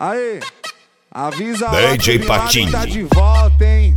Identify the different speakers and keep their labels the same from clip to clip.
Speaker 1: Aí, avisa
Speaker 2: DJ Patinho
Speaker 1: tá de volta, hein?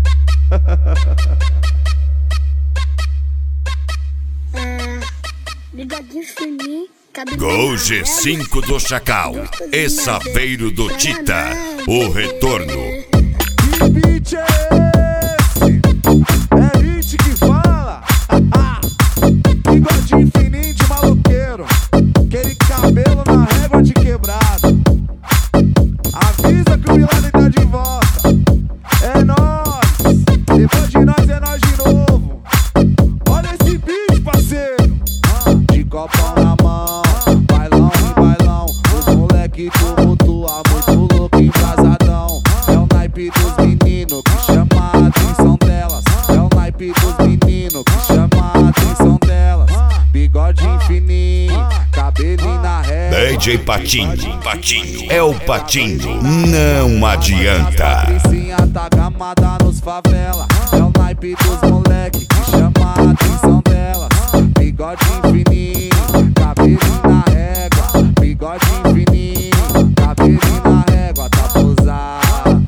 Speaker 3: Bigodinho fininho, cabelo
Speaker 2: Gol G5 do Chacal e Saveiro do Tita. O retorno.
Speaker 1: Que beat é esse? É hit que fala? Bigodinho fininho de maloqueiro, aquele cabelo na régua de quebrado. Avisa que o Bin tá de volta. É nóis, depois de nós é nós de novo. Olha esse beat, parceiro. De copão na mão, bailão e bailão. Os moleque tumultua, muito louco, embrasadão. É o naipe dos meninos que chama a atenção delas. É o naipe dos meninos que chama a atenção delas. Bigodinho fininho, cabelinho na régua.
Speaker 2: DJ Patinho, é o Patinho, não adianta.
Speaker 1: A Patricinha tá gamada nos favela. É o naipe dos moleque que chama a atenção delas. Bigodinho fininho, cabelinho na régua. Bigodinho fininho, cabelinho na régua. Tá posado,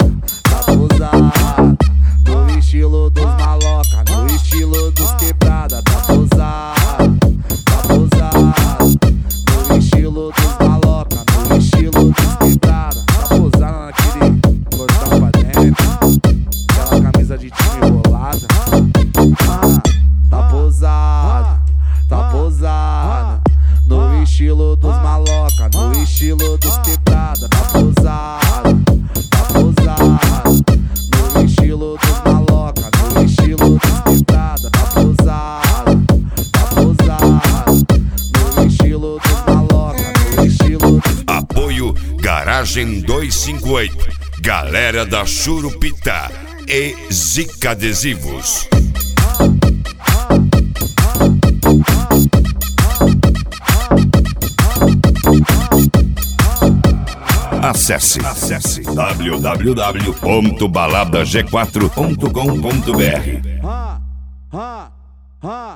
Speaker 1: no estilo dos maloca, no estilo dos quebrada. Tá posado, no estilo dos maloca, no estilo dos quebrada. Tá posado naquele cortão pra dentro, aquela camisa de time bolada. Tá posado, no estilo dos maloca, no estilo dos quebrada. Tá posado, no estilo dos maloca, no estilo dos quebrada. Tá posado, no estilo dos maloca, no estilo dos...
Speaker 2: Apoio Garagem 258, Galera da Churupita e Zica Adesivos. Acesse www.baladag4.com.br.